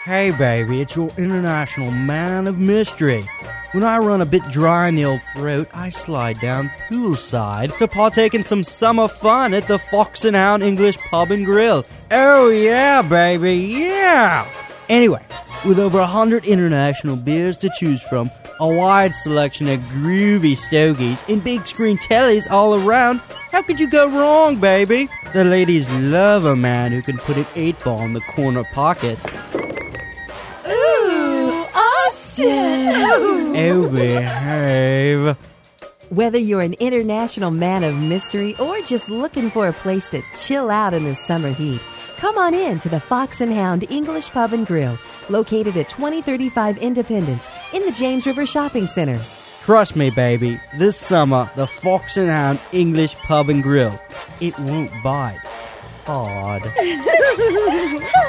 Hey baby, it's your international man of mystery. When I run a bit dry in the old throat, I slide down poolside to partake in some summer fun at the Fox and Hound English Pub and Grill. Oh yeah, baby, yeah! Anyway, with over 100 international beers to choose from, a wide selection of groovy stogies, and big screen tellies all around, how could you go wrong, baby? The ladies love a man who can put an 8-ball in the corner pocket. Oh, behave. Whether you're an international man of mystery or just looking for a place to chill out in the summer heat, come on in to the Fox and Hound English Pub and Grill, located at 2035 Independence in the James River Shopping Center. Trust me, baby, this summer, the Fox and Hound English Pub and Grill, it won't bite hard.